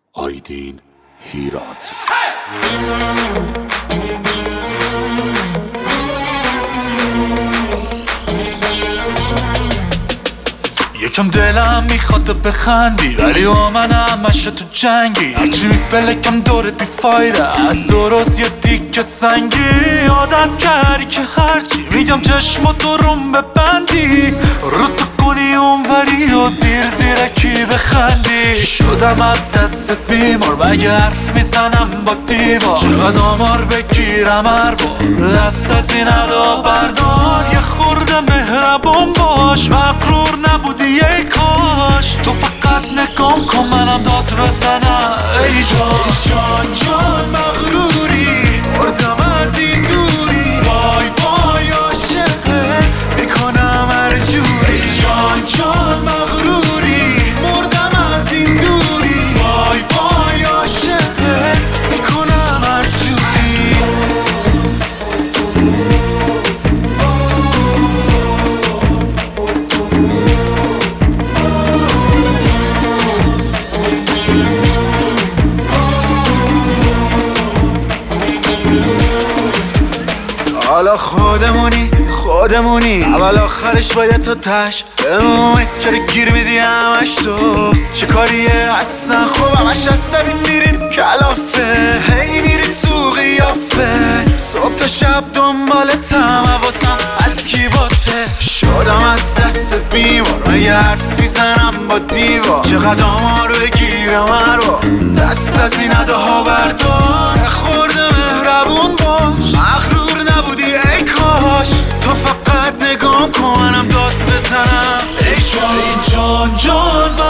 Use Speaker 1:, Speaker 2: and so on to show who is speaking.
Speaker 1: آیدین هیرات.
Speaker 2: یکم دلم میخواد بخندی ولی با من همش تو جنگی، هرچی میپلکم دورت بیفایده، از درست یه دیگه سنگی. عادت کردی که هرچی میگم چشماتو روم ببندی، رو تو کنی اونوری و زیر زیرکی بخندی. شدم از دستت بیمار مگه حرف میزنم با دیوار، چقدر آمار بگیرم هر بار دست از این ادا بردار. یه خورده مهربان باش، مغرور نبودی ای کاش، تو فقط نگام کن منم داد بزنم. ای جان جان مغروری مردم از این دوری، وای وای عاشقت میکنم هر جوری. ای جان مغروری مردم از این دوری، وای وای عاشقت میکنم هر جوری. حالا خودمونی اول آخرش باید تو تش بمونی. چرا گیر میدی همش تو؟ چه کاریه اصلا؟ خب همش عصبی تیرین کلافه، هی میری تو قیافه، صبح تا شب دنبالتم، حواسم از کی باته. شدم از دست بیمار مگه حرف میزنم با دیوار، چقدر آمار بگیرم هر بار دست از این اداها بردار. خورده مهربون باش، مغرور نبودی ای کاش، تو فقط نگام کن منم داد بزنم. ای جان جان